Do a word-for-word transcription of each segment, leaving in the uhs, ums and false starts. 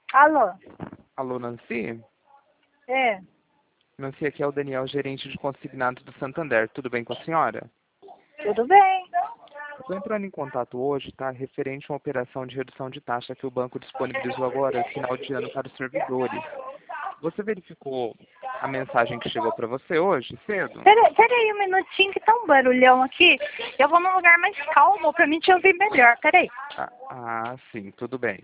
Alô? Alô, Nancy? É, Nancy, aqui é o Daniel, gerente de consignado do Santander. Tudo bem com a senhora? tudo bem? Estou entrando em contato hoje, tá? Referente a uma operação de redução de taxa que o banco disponibilizou agora, final de ano, para os servidores. Você verificou a mensagem que chegou para você hoje, cedo? Pera, pera aí um minutinho que tá um barulhão aqui. Eu vou num lugar mais calmo pra mim te ouvir melhor. Pera aí. Ah, ah, sim, tudo bem.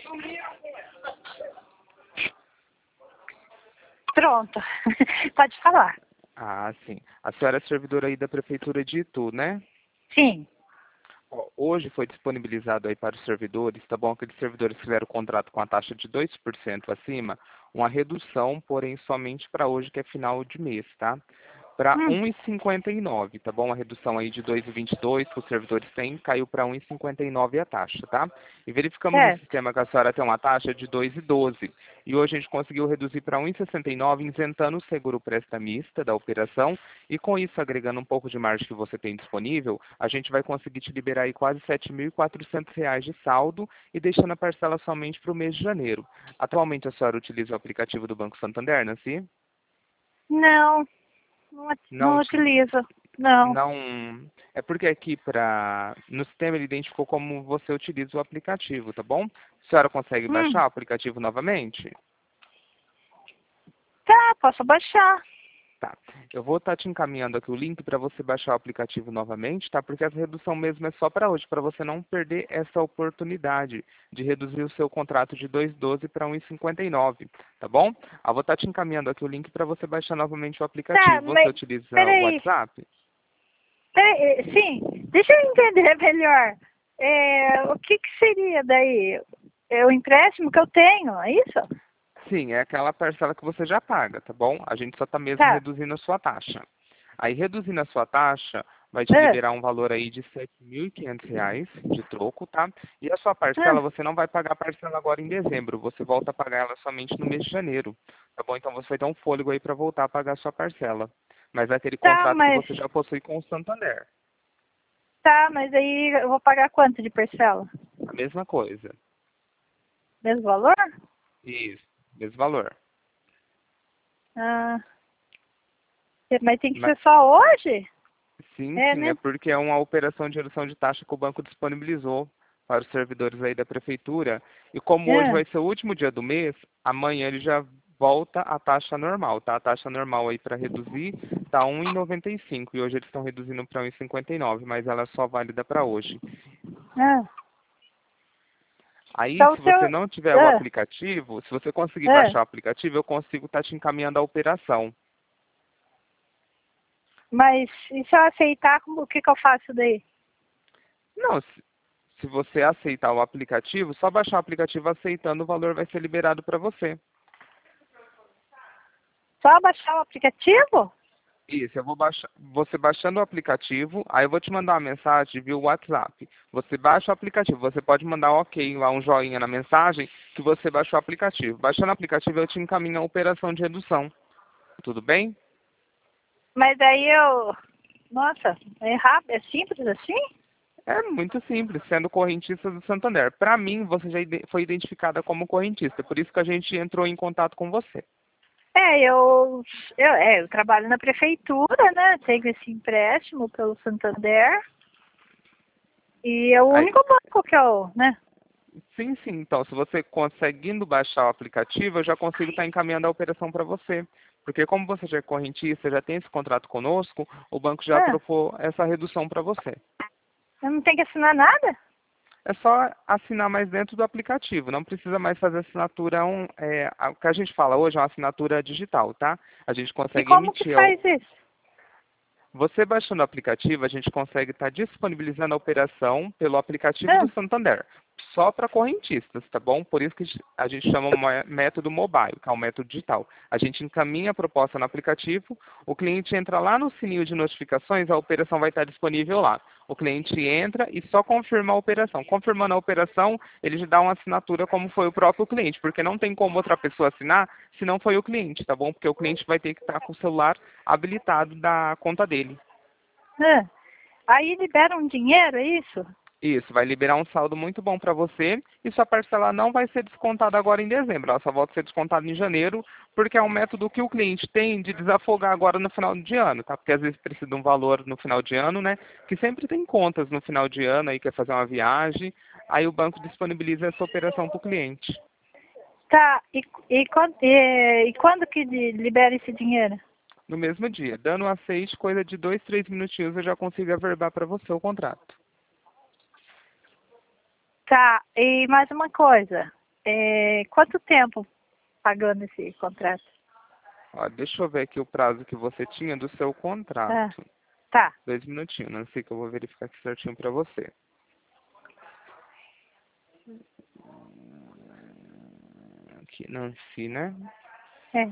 Pronto. Pode falar. Ah, sim. A senhora é servidora aí da Prefeitura de Itu, né? Sim. Ó, hoje foi disponibilizado aí para os servidores, tá bom? Aqueles servidores que fizeram o contrato com a taxa de dois por cento acima, uma redução, porém somente para hoje, que é final de mês, tá? Para Hum, um e cinquenta e nove, tá bom? A redução aí de dois e vinte e dois que os servidores têm, caiu para um e cinquenta e nove a taxa, tá? E verificamos no certo. sistema que a senhora tem uma taxa de dois e doze. E hoje a gente conseguiu reduzir para um e sessenta e nove, isentando o seguro prestamista da operação. E com isso, agregando um pouco de margem que você tem disponível, a gente vai conseguir te liberar aí quase sete mil e quatrocentos reais de saldo e deixando a parcela somente para o mês de janeiro. Atualmente a senhora utiliza o aplicativo do Banco Santander, Nancy? Não, não, Não, não uti- utilizo. Não. não. É porque aqui para no sistema ele identificou como você utiliza o aplicativo, tá bom? A senhora consegue Hum, baixar o aplicativo novamente? tá, posso baixar. Tá. Eu vou estar te encaminhando aqui o link para você baixar o aplicativo novamente, tá? Porque essa redução mesmo é só para hoje, para você não perder essa oportunidade de reduzir o seu contrato de dois e doze para um e cinquenta e nove, tá bom? Eu vou estar te encaminhando aqui o link para você baixar novamente o Tá, aplicativo. Você mas utiliza o peraí. WhatsApp? Peraí, sim, deixa eu entender melhor. É, o que que seria daí? É o empréstimo que eu tenho, é isso? Sim, é aquela parcela que você já paga, tá bom? A gente só está mesmo Tá. reduzindo a sua taxa. Aí, reduzindo a sua taxa, vai te Ah, liberar um valor aí de sete mil e quinhentos reais de troco, tá? E a sua ah. parcela, você não vai pagar a parcela agora em dezembro, você volta a pagar ela somente no mês de janeiro, tá bom? Então, você vai ter um fôlego aí para voltar a pagar a sua parcela. Mas é aquele Tá, contrato que mas você já possui com o Santander. tá, mas aí eu vou pagar quanto de parcela? A mesma coisa. Mesmo valor? Isso, mesmo valor. Ah, mas tem que Mas, ser só hoje? sim, É, sim, é né? porque é uma operação de redução de taxa que o banco disponibilizou para os servidores aí da prefeitura. E como hoje É. vai ser o último dia do mês, amanhã ele já volta à taxa normal, tá? A taxa normal aí para reduzir tá um e noventa e cinco e hoje eles estão reduzindo para um e cinquenta e nove, mas ela é só válida para hoje. Ah. Aí, Então se se eu. você não tiver o Ah, aplicativo, se você conseguir ah. baixar o aplicativo, eu consigo estar te encaminhando a operação. Mas e se eu aceitar, como- o que que eu faço daí? Não, se, se você aceitar o aplicativo, só baixar o aplicativo aceitando, o valor vai ser liberado para você. Só baixar o aplicativo? Isso, eu vou baixar, você baixando o aplicativo, aí eu vou te mandar uma mensagem via WhatsApp. Você baixa o aplicativo, você pode mandar um ok lá, um joinha na mensagem, que você baixou o aplicativo. Baixando o aplicativo, eu te encaminho a operação de redução. Tudo bem? Mas aí eu. Nossa, é rápido, é simples assim? É muito simples, sendo correntista do Santander. Para mim, você já ide- foi identificada como correntista, por isso que a gente entrou em contato com você. É, eu, eu, é, eu trabalho na prefeitura, né? Tenho esse empréstimo pelo Santander. E é o Aí, único banco que eu, né? sim, sim. Então, se você conseguindo baixar o aplicativo, eu já consigo estar encaminhando a operação para você. Porque como você já é correntista, já tem esse contrato conosco, o banco já Ah, aprovou essa redução para você. eu não tenho que assinar nada? É só assinar mais dentro do aplicativo, não precisa mais fazer assinatura, um, é, a- o que a gente fala hoje é uma assinatura digital, tá? A gente E consegue como que emitir. faz isso? Você baixando o aplicativo, a gente consegue estar disponibilizando a operação pelo aplicativo Ah, do Santander, só para correntistas, tá bom? Por isso que a gente chama um método mobile, que é um método digital. A gente encaminha a proposta no aplicativo, o cliente entra lá no sininho de notificações, a operação vai estar disponível lá. O cliente entra e só confirma a operação. Confirmando a operação, ele já dá uma assinatura como foi o próprio cliente, porque não tem como outra pessoa assinar se não foi o cliente, tá bom? Porque o cliente vai ter que estar com o celular habilitado da conta dele. ah. Aí libera um dinheiro, é isso? Isso, vai liberar um saldo muito bom para você e sua parcela não vai ser descontada agora em dezembro, ela só volta a ser descontada em janeiro, porque é um método que o cliente tem de desafogar agora no final de ano, tá? Porque às vezes precisa de um valor no final de ano, né? Que sempre tem contas no final de ano, aí quer fazer uma viagem, aí o banco disponibiliza essa operação para o cliente. Tá, e, e, quando- e, e quando que de- libera esse dinheiro? No mesmo dia, dando um aceite, coisa de dois, três minutinhos eu já consigo averbar para você o contrato. Tá, e mais uma coisa. É, quanto tempo pagando esse contrato? Ó, deixa eu ver aqui o prazo que você tinha do seu Ah, contrato. tá. Dois minutinhos, Nancy, que eu vou verificar aqui certinho para você. Aqui, Nancy, né? É.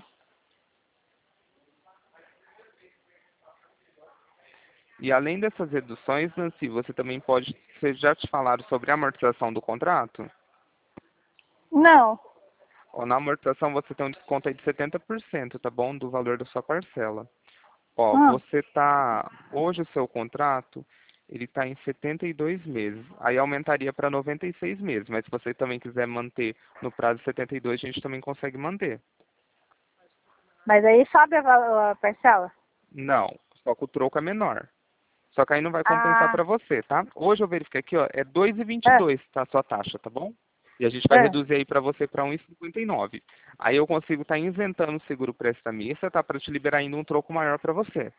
E além dessas reduções, Nancy, você também pode... Vocês já te falaram sobre a amortização do contrato? Não. Ó, na amortização você tem um desconto aí de setenta por cento, tá bom? Do valor da sua parcela. Ó, Hum, você tá... Hoje o seu contrato, ele está em setenta e dois meses. Aí aumentaria para noventa e seis meses. Mas se você também quiser manter no prazo de setenta e dois, a gente também consegue manter. mas aí sobe a, val- a parcela? Não, só que o troco é menor. Só que aí não vai compensar Ah, para você, tá? Hoje eu verifiquei aqui, ó, é dois vírgula vinte e ah, dois tá, a sua taxa, tá bom? E a gente vai ah, reduzir aí para você para um vírgula cinquenta e nove. Aí eu consigo estar tá isentando o seguro prestamista, tá? Para te liberar ainda um troco maior para você,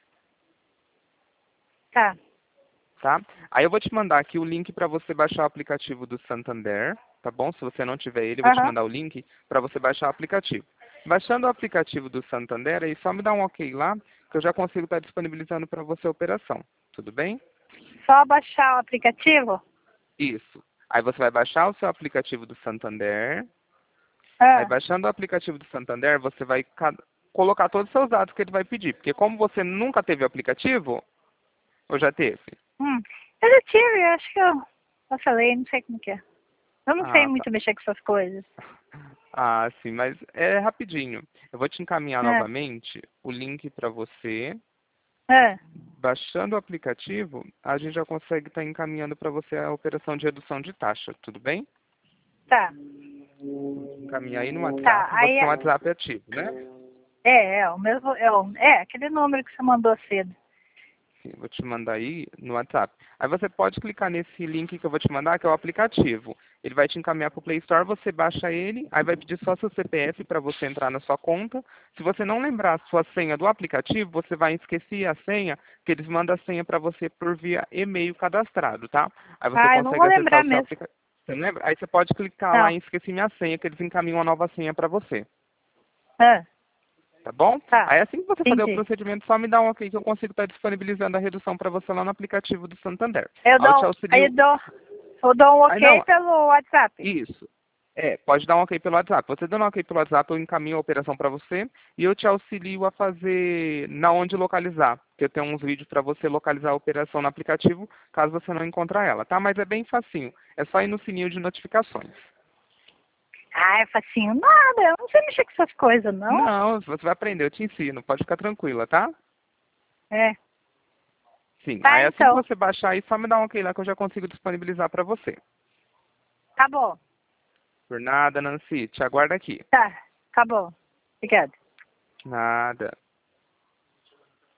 tá. tá? Aí eu vou te mandar aqui o link para você baixar o aplicativo do Santander, tá bom? Se você não tiver ele, eu vou te Aham. mandar o link para você baixar o aplicativo. Baixando o aplicativo do Santander, aí só me dá um ok lá, que eu já consigo estar disponibilizando para você a operação. Tudo bem? Só baixar o aplicativo? Isso. Aí você vai baixar o seu aplicativo do Santander. Aí Ah, baixando o aplicativo do Santander, você vai ca- colocar todos os seus dados que ele vai pedir. Porque como você nunca teve o aplicativo, ou já teve? hum. Eu já tive, eu acho que eu, eu falei, não sei como que é. Eu não sei Ah, tá. muito mexer com essas coisas. Ah, sim, mas é rapidinho. Eu vou te encaminhar Ah, novamente o link para você. ah, Baixando o aplicativo, a gente já consegue estar encaminhando para você a operação de redução de taxa, tudo bem? tá. Encaminhar aí no Tá, WhatsApp, você aí tem um WhatsApp ativo, né? é, é o mesmo, é, o, é aquele número que você mandou cedo. Sim, vou te mandar aí no WhatsApp. Aí você pode clicar nesse link que eu vou te mandar, que é o aplicativo. Ele vai te encaminhar para o Play Store, você baixa ele, aí vai pedir só seu C P F para você entrar na sua conta. Se você não lembrar a sua senha do aplicativo, você vai esquecer a senha, que eles mandam a senha para você por via e-mail cadastrado, tá? Aí você Ah, eu não consegue vou acessar lembrar o seu mesmo. aplicativo. Você não lembra? Aí você pode clicar lá Não. em esqueci minha senha, que eles encaminham uma nova senha para você. Ah, Tá bom? tá, Aí assim que você fazer o entendi. procedimento, só me dá um ok que eu consigo estar disponibilizando a redução para você lá no aplicativo do Santander. Eu Aí eu te dou, aí eu auxilio. dou, eu dou um Aí ok não, pelo WhatsApp. isso. É, pode dar um ok pelo WhatsApp. Você dando um ok pelo WhatsApp, eu encaminho a operação para você e eu te auxilio a fazer na onde localizar. Porque eu tenho uns vídeos para você localizar a operação no aplicativo, caso você não encontrar ela, tá? Mas é bem facinho. É só ir no sininho de notificações. Ah, é facinho. Nada, eu não sei mexer com essas coisas, não. Não, você vai aprender, eu te ensino. Pode ficar tranquila, tá? É. Sim. Tá, Aí assim que então. você baixar aí, só me dá um ok lá que eu já consigo disponibilizar para você. Tá bom. Por nada, Nancy. Te aguardo aqui. Tá, tá bom. Obrigada. Nada.